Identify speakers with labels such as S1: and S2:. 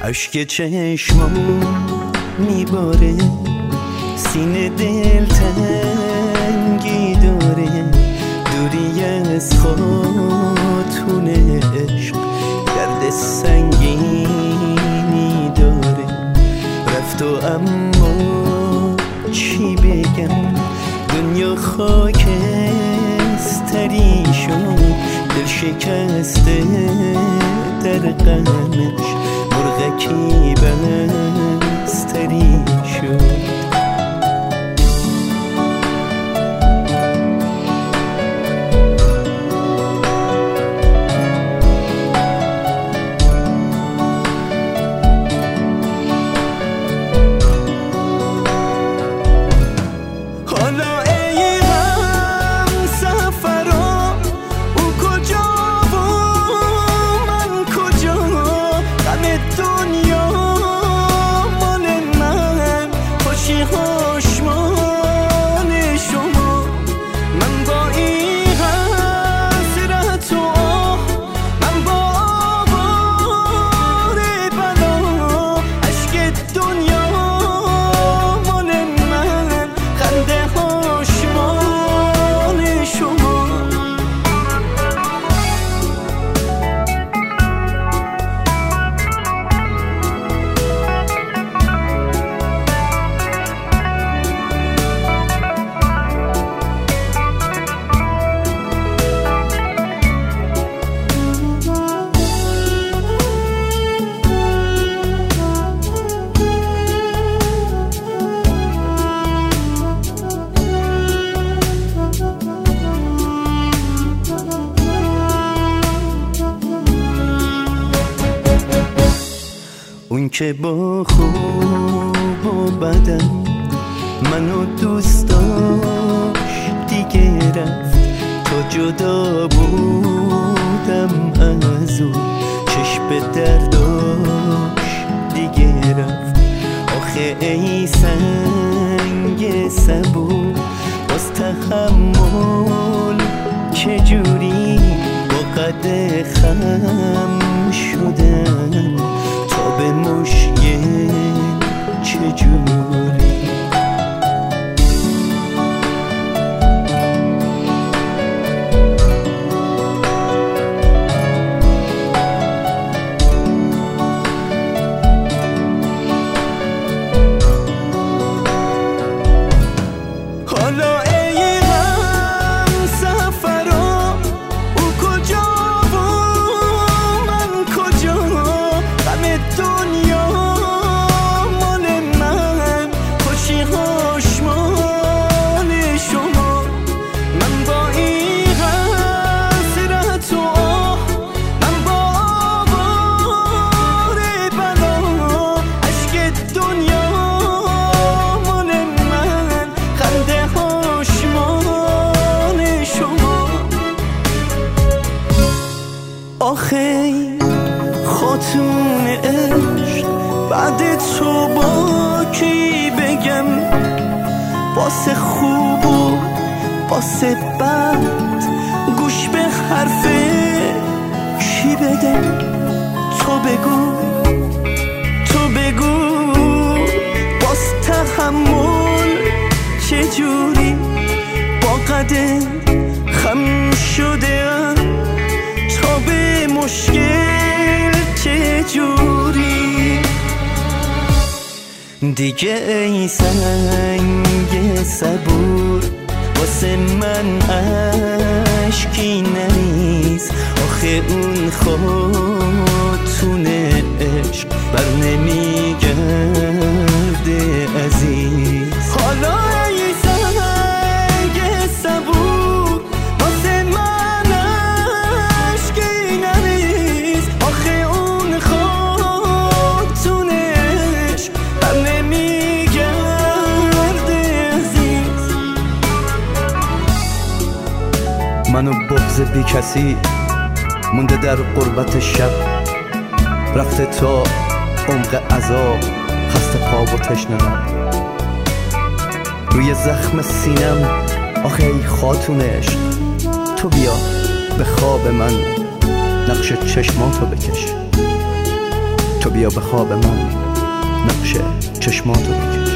S1: اشک چشمام میباره، سینه دل تنگی داره، دوری از خاتون عشق درد سنگینی داره. رفت و اما چی بگم، دنیا خاکستری شد، دل شکسته در غمش مرغکی بستری شد. اون که با خوب و بدم منو دوست داشت دیگه رفت، تا جدا بودم از اون چشم درداش دیگه رفت. آخه ای سنگ صبور باز تحمل چجوری با قد خم شدن به مشکل چجوری. حالا ای غم سفرام، او کجا و من کجا، غم دنیا مال من، خوشی هاش مال شما. من با این حسرت و آه، من با آوار بلا، اشک دنیا مال من، خنده هاش مال شما. آخه خاتون عشق بعد تو با کی بگم، واسه خوب و واسه بد گوش به حرف کی بدم. تو بگو باز تحمل چجوری با قد خم شده تا به مشکل چجوری. دیگه ای سنگ صبور واسه من اشکی نیست، آخه اون خاتون عشق بر نمیگرده عزیز. حالا ای سنگ صبور واسه من اشکی نیست، آخه اون خاتون عشق بر نمیگرده عزیز. منو بغض بی کسی مونده در قربت شب، رفته تا عمق عذاب خسته پا و تشنه لب. روی زخم سینم آخه ای خاتون عشق، تو بیا به خواب من نقش چشماتو بکش. تو بیا به خواب من نقش چشماتو بکش.